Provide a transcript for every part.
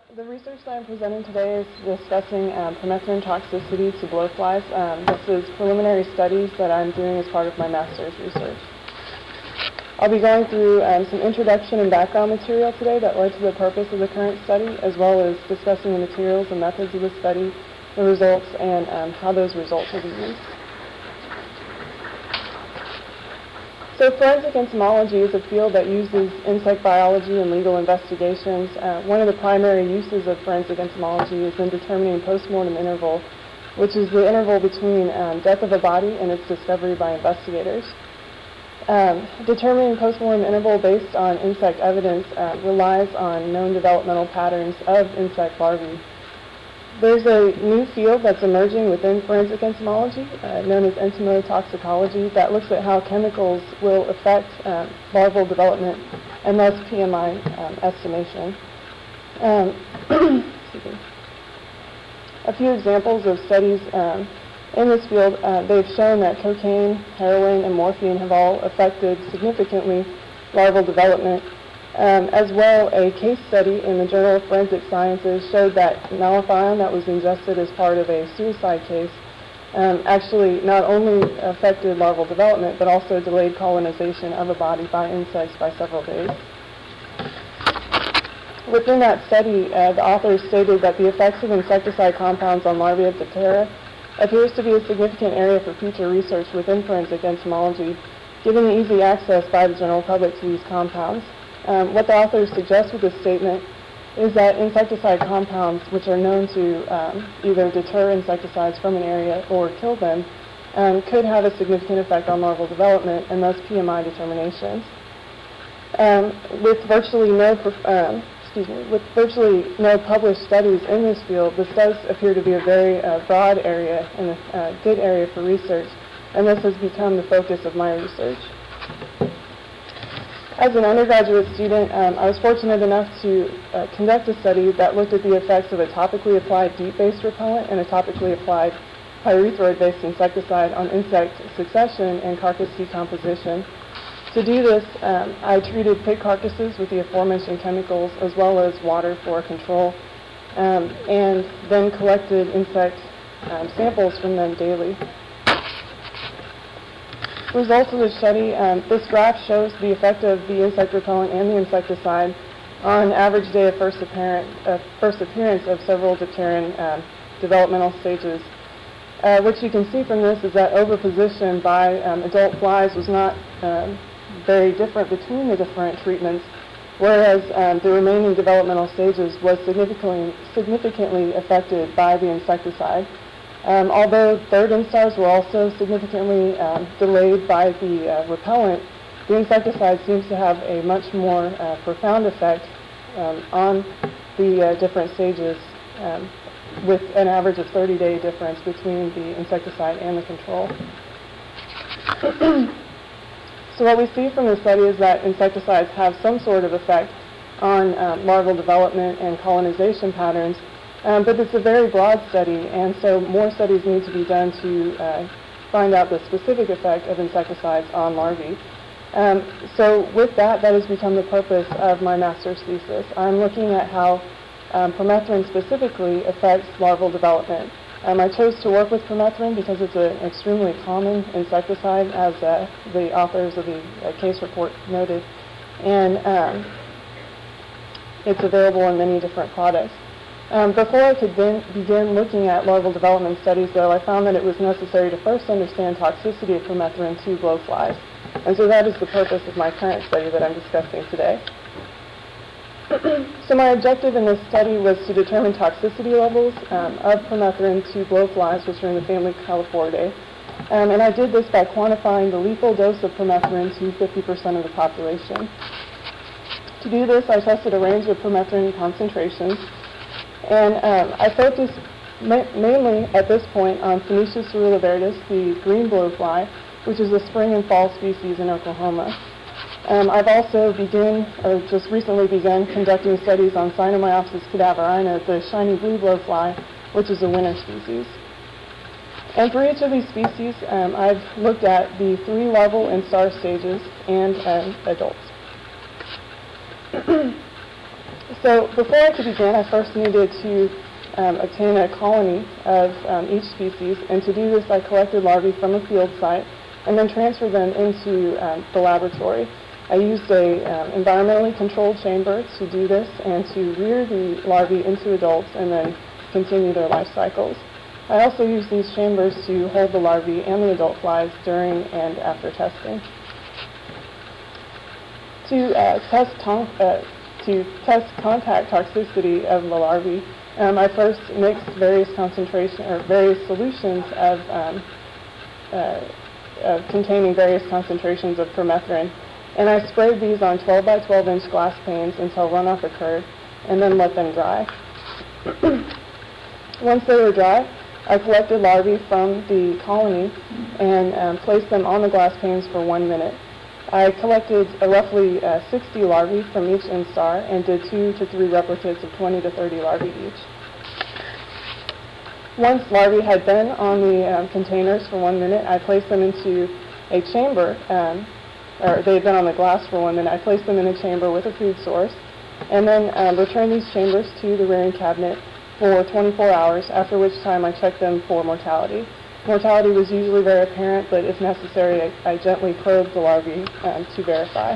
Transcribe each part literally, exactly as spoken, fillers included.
The research that I'm presenting today is discussing um, permethrin toxicity to blowflies. Um, this is preliminary studies that I'm doing as part of my master's research. I'll be going through um, some introduction and background material today that led to the purpose of the current study, as well as discussing the materials and methods of the study, the results, and um, how those results will be used. So forensic entomology is a field that uses insect biology and legal investigations. Uh, one of the primary uses of forensic entomology is in determining postmortem interval, which is the interval between um, death of a body and its discovery by investigators. Um, determining postmortem interval based on insect evidence uh, relies on known developmental patterns of insect larvae. There's a new field that's emerging within forensic entomology, uh, known as entomotoxicology, that looks at how chemicals will affect um, larval development and thus P M I um, estimation. Um, excuse me. A few examples of studies um, in this field, uh, they've shown that cocaine, heroin, and morphine have all affected significantly larval development. Um, as well, a case study in the Journal of Forensic Sciences showed that malathion that was ingested as part of a suicide case um, actually not only affected larval development, but also delayed colonization of a body by insects by several days. Within that study, uh, the authors stated that the effects of insecticide compounds on larvae of Diptera appears to be a significant area for future research within forensic entomology, given the easy access by the general public to these compounds. Um, what the authors suggest with this statement is that insecticide compounds, which are known to um, either deter insecticides from an area or kill them, um, could have a significant effect on larval development and thus P M I determinations. Um, with virtually no, um, excuse me, with virtually no published studies in this field, this does appear to be a very uh, broad area and a uh, good area for research, and this has become the focus of my research. As an undergraduate student, um, I was fortunate enough to uh, conduct a study that looked at the effects of a topically applied DEET-based repellent and a topically applied pyrethroid-based insecticide on insect succession and carcass decomposition. To do this, um, I treated pig carcasses with the aforementioned chemicals as well as water for control, um, and then collected insect um, samples from them daily. Results of the study, um, this graph shows the effect of the insect repellent and the insecticide on average day of first, apparent, uh, first appearance of several dipteran um, developmental stages. Uh, what you can see from this is that oviposition by um, adult flies was not um, very different between the different treatments, whereas um, the remaining developmental stages was significantly, significantly affected by the insecticide. Um, although third instars were also significantly um, delayed by the uh, repellent, the insecticide seems to have a much more uh, profound effect um, on the uh, different stages, um, with an average of thirty day difference between the insecticide and the control. So what we see from the study is that insecticides have some sort of effect on um, larval development and colonization patterns. Um, but it's a very broad study, and so more studies need to be done to uh, find out the specific effect of insecticides on larvae. Um, so with that, that has become the purpose of my master's thesis. I'm looking at how um, permethrin specifically affects larval development. Um, I chose to work with permethrin because it's an extremely common insecticide, as uh, the authors of the uh, case report noted, and um, it's available in many different products. Um, before I could then begin looking at larval development studies, though, I found that it was necessary to first understand toxicity of permethrin to blowflies. And so that is the purpose of my current study that I'm discussing today. So my objective in this study was to determine toxicity levels um, of permethrin to blowflies, which are in the family Calliphoridae. Um, and I did this by quantifying the lethal dose of permethrin to fifty percent of the population. To do this, I tested a range of permethrin concentrations. And um, I focused ma mainly at this point on Phoenicia ceruliverdis, the green blowfly, which is a spring and fall species in Oklahoma. Um, I've also begun, or just recently begun, conducting studies on Cynomyopsis cadaverina, the shiny blue blowfly, which is a winter species. And for each of these species, um, I've looked at the three larval and star stages and um, adults. So before I could begin, I first needed to um, obtain a colony of um, each species, and to do this I collected larvae from a field site and then transferred them into um, the laboratory. I used a um, environmentally controlled chamber to do this and to rear the larvae into adults and then continue their life cycles. I also used these chambers to hold the larvae and the adult flies during and after testing. To uh, test ton- uh, to test contact toxicity of the larvae, um, I first mixed various concentration or various solutions of, um, uh, of containing various concentrations of permethrin, and I sprayed these on twelve by twelve inch glass panes until runoff occurred, and then let them dry. Once they were dry, I collected larvae from the colony and um, placed them on the glass panes for one minute. I collected uh, roughly uh, sixty larvae from each instar and did two to three replicates of twenty to thirty larvae each. Once larvae had been on the um, containers for one minute, I placed them into a chamber, um, or they had been on the glass for one minute. I placed them in a chamber with a food source, and then um, returned these chambers to the rearing cabinet for twenty-four hours, after which time I checked them for mortality. Mortality was usually very apparent, but if necessary, I, I gently probed the larvae um, to verify.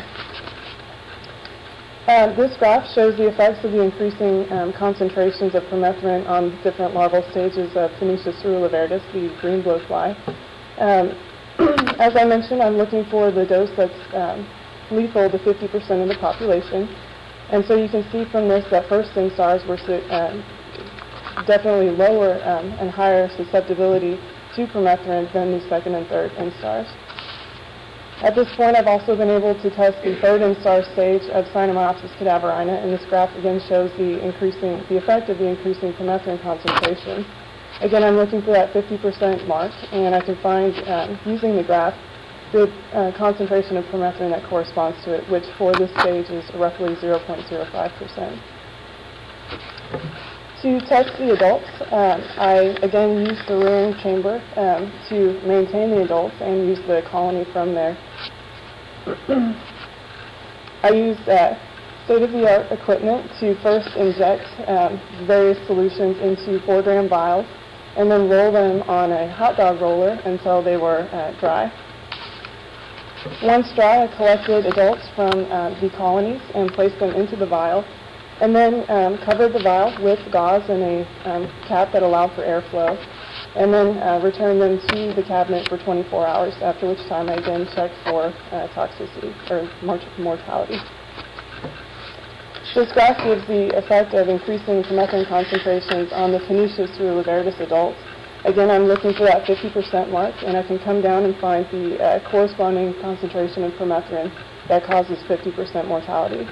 Um, this graph shows the effects of the increasing um, concentrations of permethrin on different larval stages of Phoenicia ceruliverdis, the green blowfly. Um, as I mentioned, I'm looking for the dose that's um, lethal to fifty percent of the population. And so you can see from this that first instars were um, definitely lower um, and higher susceptibility to permethrin than the second and third instars. At this point, I've also been able to test the third instar stage of Sinomyopsis cadaverina, and this graph again shows the increasing, the effect of the increasing permethrin concentration. Again, I'm looking for that fifty percent mark, and I can find, um, using the graph, the uh, concentration of permethrin that corresponds to it, which for this stage is roughly zero point zero five percent. To test the adults, um, I again used the rearing chamber um, to maintain the adults and use the colony from there. I used uh, state-of-the-art equipment to first inject um, various solutions into four gram vials and then roll them on a hot dog roller until they were uh, dry. Once dry, I collected adults from uh, the colonies and placed them into the vial, and then um, covered the vial with gauze and a um, cap that allowed for airflow, and then uh, returned them to the cabinet for twenty-four hours, after which time I again checked for uh, toxicity or mort- mortality. This graph gives the effect of increasing permethrin concentrations on the Phoenicia ceruliverdis adults. Again, I'm looking for that fifty percent mark, and I can come down and find the uh, corresponding concentration of permethrin that causes fifty percent mortality.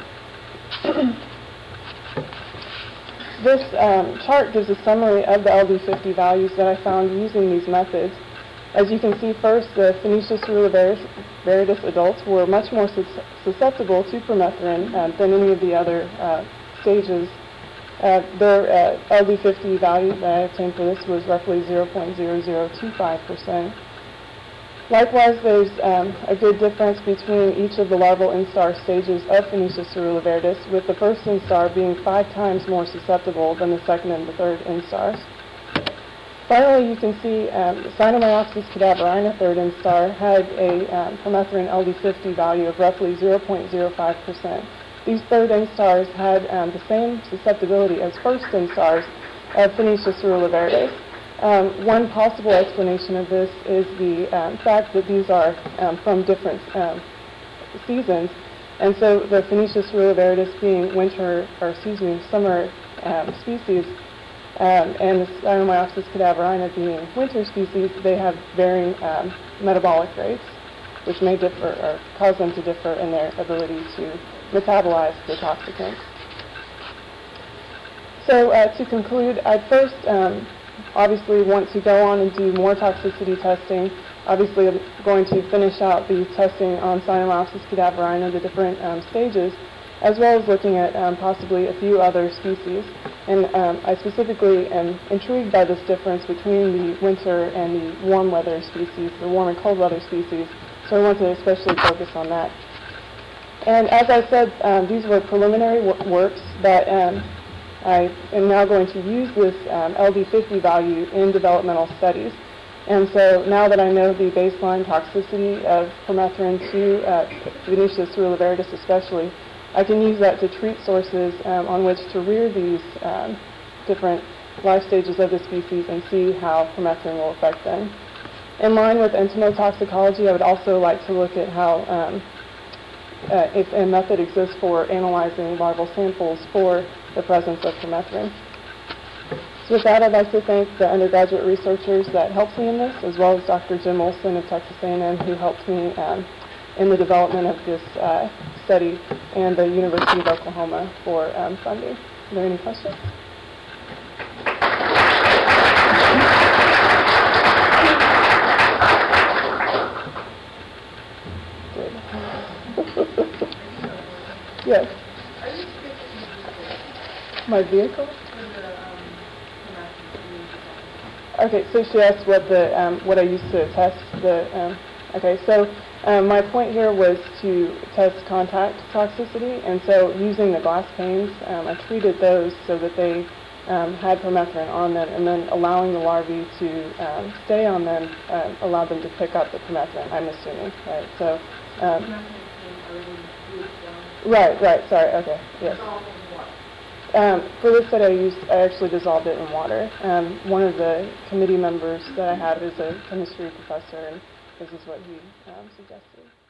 This um, chart gives a summary of the L D fifty values that I found using these methods. As you can see, first, the Phoenicia ceruliverdis adults were much more sus- susceptible to permethrin uh, than any of the other uh, stages. Uh, their uh, L D fifty value that I obtained for this was roughly zero point zero zero two five percent. Likewise, there's um, a good difference between each of the larval instar stages of Phoenicia ceruliverdis, with the first instar being five times more susceptible than the second and the third instars. Finally, you can see um, Sinomyopsis cadaverina third instar had a um, permethrin L D fifty value of roughly zero point zero five percent. These third instars had um, the same susceptibility as first instars of Phoenicia ceruliverdis. Um, one possible explanation of this is the um, fact that these are um, from different um, seasons, and so the Phoenicia ceruliverdis being winter, or excuse me, summer um, species, um, and the Sinomyopsis cadaverina being winter species, they have varying um, metabolic rates, which may differ or cause them to differ in their ability to metabolize the toxicants. So uh, to conclude, I'd first um, obviously want to go on and do more toxicity testing. Obviously, I'm going to finish out the testing on Sinomyopsis cadaverina, the different um, stages, as well as looking at um, possibly a few other species. And um, I specifically am intrigued by this difference between the winter and the warm weather species, the warm and cold weather species, so I want to especially focus on that. And as I said, um, these were preliminary wor works, but um, I am now going to use this um, L D fifty value in developmental studies. And so now that I know the baseline toxicity of permethrin to uh, Venetia cerulivarius especially, I can use that to treat sources um, on which to rear these um, different life stages of the species and see how permethrin will affect them. In line with entomotoxicology, I would also like to look at how um, uh, if a method exists for analyzing larval samples for the presence of permethrin. So with that, I'd like to thank the undergraduate researchers that helped me in this, as well as Doctor Jim Olson of Texas A and M, who helped me um, in the development of this uh, study, and the University of Oklahoma for um, funding. Are there any questions? Yes. My vehicle? Okay, so she asked what the um, what I used to test the. Um, okay, so um, my point here was to test contact toxicity, and so using the glass panes, um, I treated those so that they um, had permethrin on them, and then allowing the larvae to um, stay on them uh, allowed them to pick up the permethrin. I'm assuming, right? So. Um, Right, right, sorry, okay, yes. Um, for this study, I used, I actually dissolved it in water. Um, one of the committee members that I have is a chemistry professor, and this is what he um, suggested.